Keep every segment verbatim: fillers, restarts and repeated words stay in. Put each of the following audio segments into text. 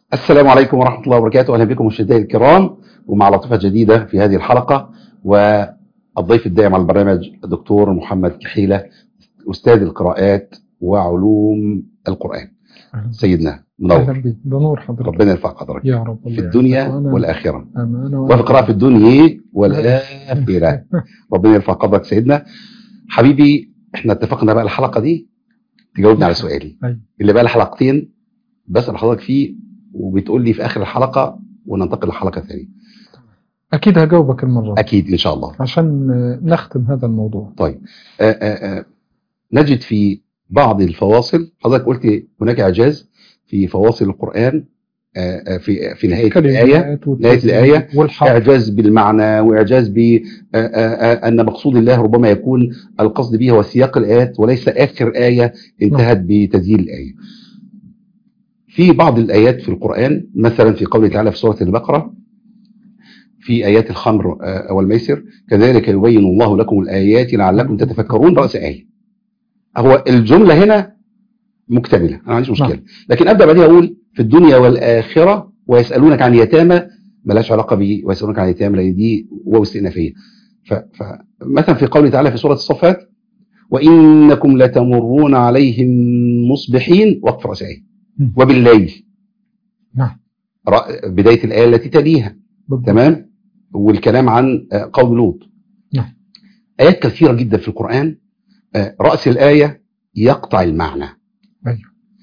السلام عليكم ورحمة الله وبركاته. أهلا بكم مشاهدينا الكرام ومع لطيفة جديدة في هذه الحلقة، والضيف الدائم على البرنامج الدكتور محمد كحيلة، أستاذ القراءات وعلوم القرآن. سيدنا منور. أهلا بك، بنور حضرتك. ربنا يرفع قدرك يا رب في الدنيا والآخرة، أمانة وفي قراءة في الدنيا والآخرة. ربنا يرفع قدرك سيدنا حبيبي. احنا اتفقنا بقى الحلقة دي تجاوبني على سؤالي اللي بقى الحلقتين بسأل حضرتك فيه، وبتقول لي في آخر الحلقة وننتقل للحلقة الثانية. أكيد هجاوبك المرة دي. أكيد إن شاء الله، عشان نختم هذا الموضوع. طيب آآ آآ نجد في بعض الفواصل حضرتك قلت هناك إعجاز في فواصل القرآن، آآ في في نهاية الآية نهاية الآية إعجاز بالمعنى، وإعجاز بأن مقصود الله ربما يكون القصد به هو سياق الآيات وليس آخر آية انتهت بتسجيل الآية. في بعض الآيات في القرآن، مثلا في قوله تعالى في سورة البقرة في آيات الخمر والميسر، كذلك يبين الله لكم الآيات لعلكم تتفكرون، رأس آية. هو الجملة هنا مكتملة، أنا ما عنديش مشكلة، لكن أبدأ بعدها أقول في الدنيا والآخرة ويسألونك عن يتامى، ملاش علاقة ب ويسألونك عن يتامى لأن دي واو استئنافية. فمثلا في قوله تعالى في سورة الصفات وإنكم لتمرون عليهم مصبحين، وقف رأس آية. وبالليل، نعم، بداية الآية التي تليها، تمام، والكلام عن قوم لوط. نعم. آيات كثيرة جدا في القرآن رأس الآية يقطع المعنى. أيوه.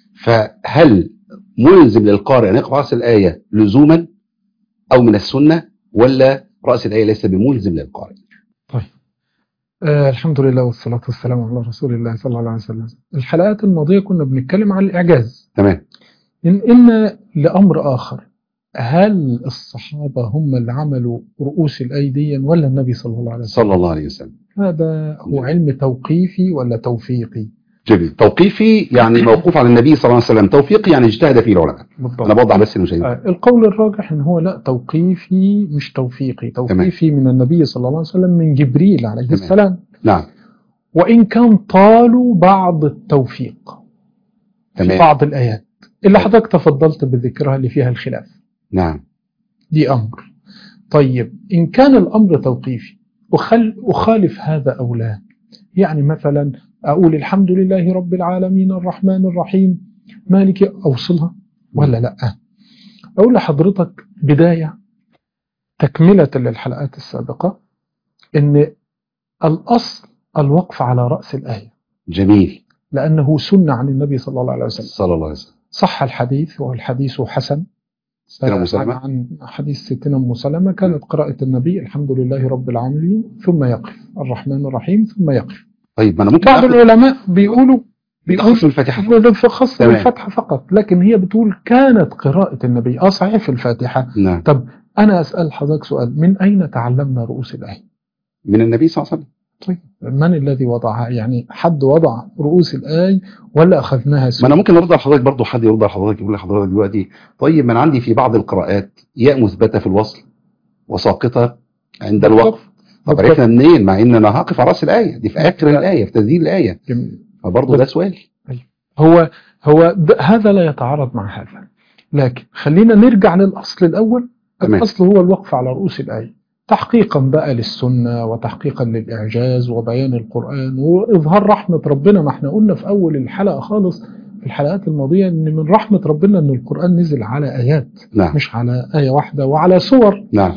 فهل ملزم للقارئ أن يقرأ رأس الآية لزوما أو من السنة، ولا رأس الآية ليس بملزم للقارئ؟ طيب آه الحمد لله والصلاة والسلام على رسول الله صلى الله عليه وسلم. الحلقات الماضية كنا بنتكلم عن الإعجاز. تمام. إن إن لأمر آخر، هل الصحابة هم اللي عملوا رؤوس الأيدي ولا النبي صلى الله عليه وسلم؟ صلى الله عليه وسلم. هذا هو علم توقيفي ولا توفيقي؟ جميل. توقيفي يعني موقوف على النبي صلى الله عليه وسلم، توفيقي يعني اجتهد فيه العلماء. بالضبط. أنا بوضح بس المشاهدين. آه القول الراجح إن هو لا، توقيفي مش توفيقي. توقيفي تمام. من النبي صلى الله عليه وسلم، من جبريل عليه تمام. السلام. نعم. وإن كان طالوا بعض التوفيق تمام. في بعض الآيات اللي حضرتك تفضلت بذكرها اللي فيها الخلاف. نعم. دي أمر. طيب إن كان الأمر توقيفي وخل أخالف هذا أو لا، يعني مثلا أقول الحمد لله رب العالمين الرحمن الرحيم مالك، أوصلها ولا لا؟ أقول لحضرتك بداية تكملة للحلقات السابقة إن الأصل الوقف على رأس الآية. جميل. لأنه سنة عن النبي صلى الله عليه وسلم. صلى الله عليه وسلم. صح الحديث، والحديث حسن. ستنا أم سلمة. عن حديث ستنا أم سلمة كانت قراءة النبي الحمد لله رب العالمين ثم يقف الرحمن الرحيم ثم يقف. طيب ما أنا ممكن بعض العلماء بيقولوا بيقولوا في الفاتحة في خاص الفاتحة فقط، لكن هي بتقول كانت قراءة النبي اه صحيح في الفاتحة. نعم. طب أنا أسأل حضرتك سؤال، من أين تعلمنا رؤوس الآية؟ من النبي صلى الله عليه وسلم. طيب من الذي وضعها؟ يعني حد وضع رؤوس الآية ولا أخذناها سنة؟ ما أنا ممكن أرد على حضرتك برضو، حد يرد على حضرتك يقول لحضرتك دلوقتي طيب ما أنا عندي في بعض القراءات ياء مثبتة في الوصل وساقطة عند الوقف. طب عرفنا منين مع إن أنا هقف على رأس الآية دي في آخر الآية في تسجيل الآية؟ فبرضو ده سؤال. هو هو هذا لا يتعارض مع هذا، لكن خلينا نرجع للأصل الأول. الأصل هو الوقف على رؤوس الآية تحقيقا بقى للسنة وتحقيقا للإعجاز وبيان القرآن وإظهار رحمة ربنا. ما احنا قلنا في أول الحلقة خالص في الحلقات الماضية إن من رحمة ربنا إن القرآن نزل على آيات. نعم. مش على آية واحدة وعلى سور. نعم.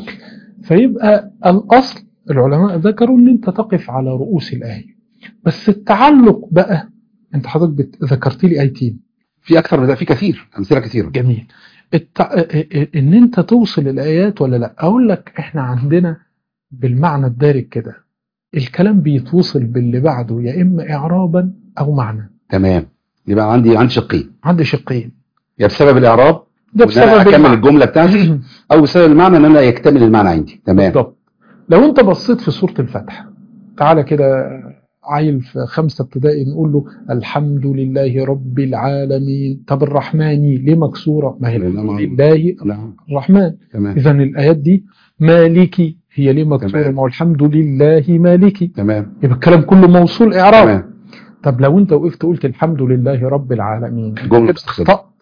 فيبقى الأصل العلماء ذكروا إن أنت تقف على رؤوس الآية، بس التعلق بقى أنت حضرتك ذكرت لي آيتين، في أكثر من ده، في كثير أمثلة كثيرة. جميل. التع... ان انت توصل الايات ولا لا. اقول لك احنا عندنا بالمعنى الدارج كده الكلام بيتوصل باللي بعده يا اما اعرابا او معنى. تمام. يبقى عندي عندي شقين. عندي شقين، يا بسبب الاعراب ده بسبب اكمل المعنى. الجمله بتاعتي او بسبب المعنى ان انا يكتمل المعنى عندي. تمام. بالضبط. لو انت بصيت في سوره الفتح، تعالى كده عيل في خمسة ابتدائي نقول له الحمد لله رب العالمين. طب الرحمن ليه مكسورة؟ ما هي لله الرحمن. إذا الآيات دي مالكي هي ليه مكسورة؟ ما هو الحمد لله مالكي. تمام. يبقى الكلام كله موصول إعراب. تمام. طب لو أنت وقفت قلت الحمد لله رب العالمين، جملة أخطأت.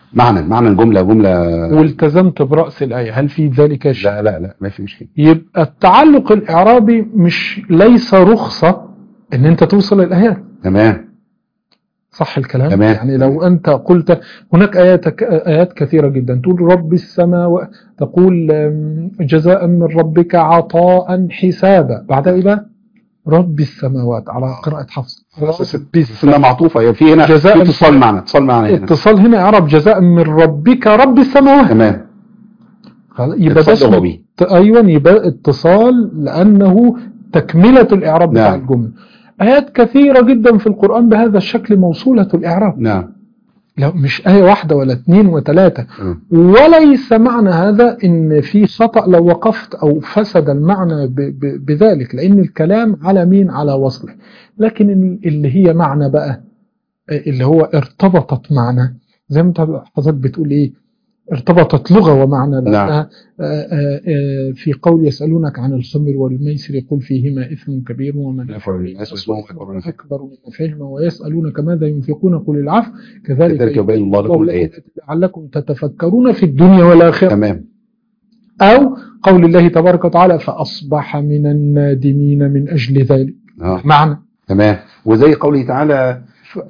معنى معنى الجملة جملة والتزمت برأس الآية، هل في ذلك شيء؟ لا لا لا ما في مشكلة. يبقى التعلق الإعرابي مش ليس رخصة ان انت توصل الآيات. تمام صح الكلام؟ تمام. يعني لو أنت قلت هناك آيات آيات كثيرة جدا تقول رب السماوات، تقول جزاء من ربك عطاء حسابا، بعدها إيه بقى؟ رب السماوات على قراءة حفص. سنة معطوفة في هنا في اتصال معنا اتصال معنا هنا اتصال هنا إعراب جزاء من ربك رب السماوات. تمام. يبقى ده اسمه أيوة، يبقى اتصال لأنه تكملة الإعراب بتاع نعم. الجملة. آيات كثيرة جدا في القرآن بهذا الشكل موصولة الإعراب. نعم. لا مش آية واحدة ولا اثنين وثلاثة. وليس معنى هذا إن في خطأ لو وقفت أو فسد المعنى ب ب بذلك، لأن الكلام على مين؟ على وصله. لكن اللي هي معنى بقى اللي هو ارتبطت معنى، زي ما حضرتك بتقول إيه، ارتبطت لغة ومعنى. لأنها في قول يسألونك عن الخمر والميسر يقول فيهما إثم كبير ومنافع للناس أكبر من نفعهما ويسألونك ماذا ينفقون قل العفو كذلك يبين الله لكم الآيات لعلكم تتفكرون في الدنيا والآخرة. تمام. أو قول الله تبارك وتعالى فأصبح من النادمين من أجل ذلك. آه. معنى. تمام. وزي قوله تعالى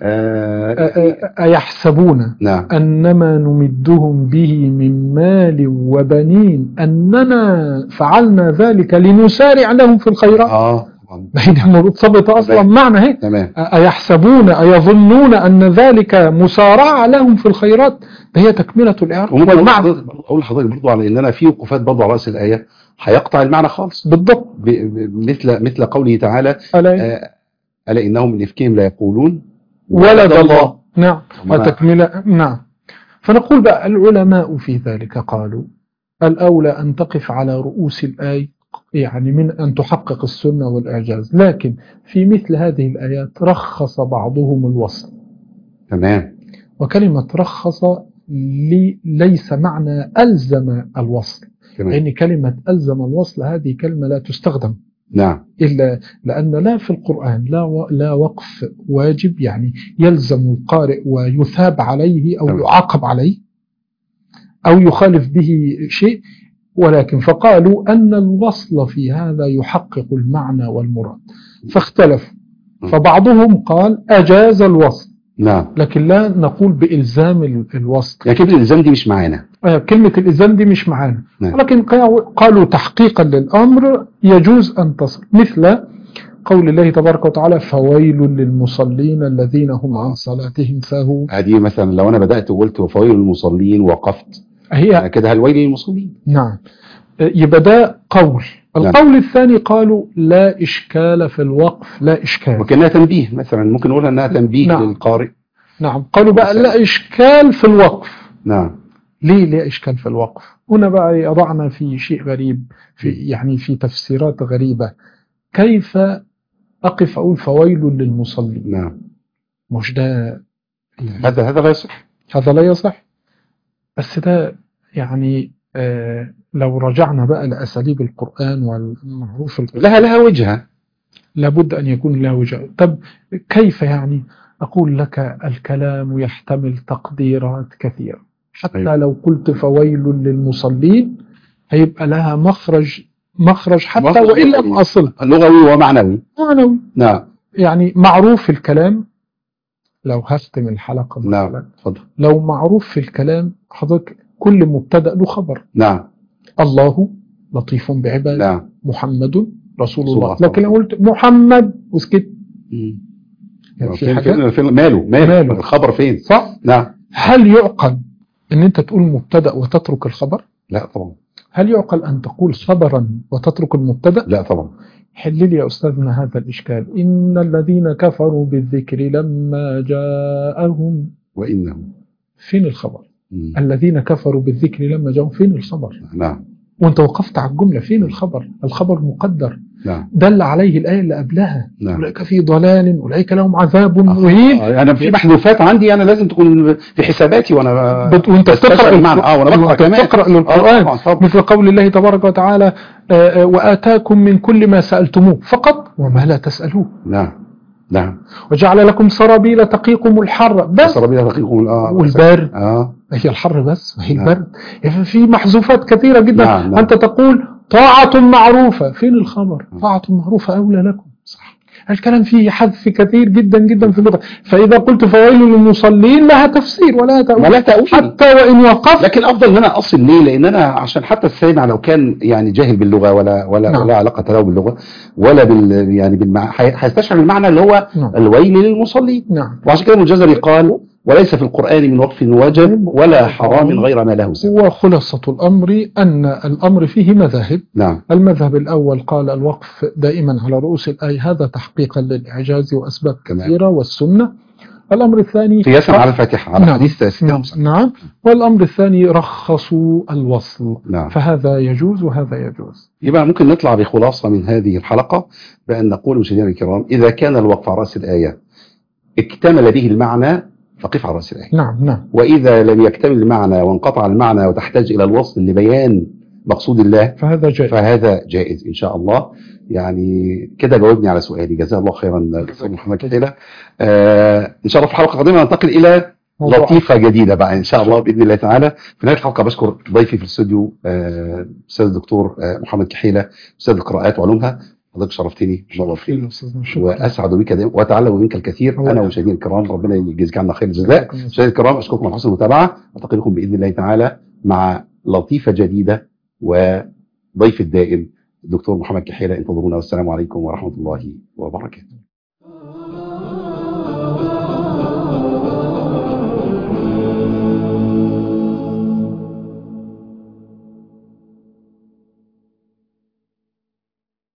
أيحسبون نعم. أنما نمدهم به من مال وبنين أننا فعلنا ذلك لنسارع لهم في الخيرات. آه. بينهم مرتبطة أصلا معنى هيك. أيحسبون أيظنون أن ذلك مسارعة لهم في الخيرات، هي تكملة الإعراب. أقول لحضرتك برضو على إننا في وقفات برضو على رأس الآية هيقطع المعنى خالص. بالضبط. مثل مثل قوله تعالى ألا, ألا إنهم من إفكهم لا يقولون ولد الله. نعم. وتكملة. نعم. فنقول بقى العلماء في ذلك قالوا الأولى أن تقف على رؤوس الآية، يعني من أن تحقق السنة والإعجاز، لكن في مثل هذه الآيات رخص بعضهم الوصل. تمام. وكلمة رخص ليس معنى ألزم الوصل. تمام. لأن كلمة ألزم الوصل هذه كلمة لا تستخدم. نعم. إلا لأن لا في القرآن لا لا وقف واجب، يعني يلزم القارئ ويثاب عليه أو تمام. يعاقب عليه أو يخالف به شيء، ولكن فقالوا أن الوصل في هذا يحقق المعنى والمراد فاختلفوا. فبعضهم قال أجاز الوصل. نعم. لكن لا نقول بإلزام الوصل، يعني كلمة الإلزام دي مش معانا. كلمة الإلزام دي مش معانا. نعم. ولكن قالوا تحقيقا للأمر يجوز أن تصل، مثل قول الله تبارك وتعالى فويل للمصلين الذين هم عن صلاتهم ساهون. هذه مثلا لو أنا بدأت وقلت فويل للمصلين وقفت هي كده الويل للمصلين. نعم. يبقى ده قول. القول نعم. الثاني قالوا لا إشكال في الوقف، لا إشكال، وكأنها تنبيه مثلا، ممكن نقولها أنها تنبيه نعم. للقارئ. نعم. قالوا بقى لا إشكال في الوقف. نعم. ليه لا إشكال في الوقف؟ هنا بقى يضعنا في شيء غريب، في يعني في تفسيرات غريبة. كيف أقف أقول فويل للمصلين؟ نعم. مش ده يعني هذا هذا لا يصح، هذا لا يصح. بس ده يعني آه لو رجعنا بقى لأساليب القرآن والمعروف القرآن لها لها وجهة، لابد أن يكون لها وجهة. طب كيف يعني؟ أقول لك الكلام يحتمل تقديرات كثيرة، حتى أيوة. لو قلت فويل للمصلين هيبقى لها مخرج مخرج حتى وإن لم أصل لغوي ومعنوي. معنوي. نعم. يعني معروف الكلام، لو هختم الحلقة نعم اتفضل. لو معروف في الكلام حضرتك كل مبتدأ له خبر. نعم. الله لطيف بعباده. نعم. محمد رسول الله. الله. لكن لو قلت محمد وسكت يعني في حاجة فين ماله ماله الخبر فين؟ صح. نعم. هل يعقل ان انت تقول مبتدأ وتترك الخبر؟ لا طبعا. هل يعقل ان تقول خبرا وتترك المبتدأ؟ لا طبعا. حل لي يا أستاذنا هذا الإشكال. إن الذين كفروا بالذكر لما جاءهم وإنه فين الخبر؟ مم. الذين كفروا بالذكر لما جاءهم فين الخبر؟ نعم. وانت وقفت على الجملة فين الخبر؟ الخبر مقدر. نعم. دل عليه الآية اللي قبلها. نعم. أولئك في ضلال، أولئك لهم عذاب مهين. آه. أنا في محذوفات عندي أنا لازم تكون في حساباتي وأنا بت... وانت بتقرأ المعنى. آه وأنا بقرأ كمان. تقرأ للقرآن. آه. مثل قول الله تبارك وتعالى آه آه وآتاكم من كل ما سألتموه فقط وما لا تسألوه. نعم. نعم. وجعل لكم سرابيل تقيكم الحر بس، سرابيل تقيكم آه والبرد. آه. هي الحر بس وهي نعم. البرد. في محذوفات كثيرة جدا. نعم. نعم. أنت تقول طاعة معروفة، فين الخبر؟ طاعة معروفة أولى لكم. صح. الكلام فيه حذف كثير جدا جدا في اللغة. فإذا قلت فويل للمصلين لها تفسير ولا تأويل، ولا تأويل حتى وإن وقف. لكن أفضل أن أنا أصل ليه؟ لأن أنا عشان حتى السامع لو كان يعني جاهل باللغة ولا ولا نعم. ولا علاقة له باللغة ولا بال يعني بالمع... هيستشعر المعنى اللي هو نعم. الويل للمصلين. نعم. وعشان كده ابن الجزري قال وليس في القرآن من وقف وجب ولا حرام غير ما له سبب. وخلاصة الأمر أن الأمر فيه مذاهب. نعم. المذهب الأول قال الوقف دائما على رؤوس الآية، هذا تحقيقا للإعجاز وأسباب كثيرة والسنة. الأمر الثاني قياسا على الفاتحة على نعم. حديث نعم. نعم. والأمر الثاني رخصوا الوصل. نعم. فهذا يجوز وهذا يجوز. يبقى ممكن نطلع بخلاصة من هذه الحلقة بأن نقول مشاهدينا الكرام إذا كان الوقف على رأس الآية اكتمل به المعنى فقف على رأس الآية. نعم. نعم. وإذا لم يكتمل المعنى وانقطع المعنى وتحتاج إلى الوصل لبيان مقصود الله فهذا جائز. فهذا جائز إن شاء الله. يعني كده جاوبني على سؤالي، جزاه الله خيرا دكتور محمد كحيلة. آه إن شاء الله في الحلقة القادمة ننتقل إلى لطيفة جديدة بقى إن شاء الله بإذن الله تعالى. في نهاية الحلقة بشكر ضيفي في الاستوديو أستاذ آه الدكتور آه محمد كحيلة، أستاذ القراءات وعلومها. حضرتك شرفتني الله خير وأسعد بك دائما وأتعلم منك الكثير أنا ومشاهدينا الكرام. ربنا يجزيك عنا خير الجزاء. مشاهدينا الكرام أشكركم على حسن المتابعة، ألتقي بكم بإذن الله تعالى مع لطيفة جديدة وضيف الدائم الدكتور محمد كحيلة. انتظرونا والسلام عليكم ورحمة الله وبركاته.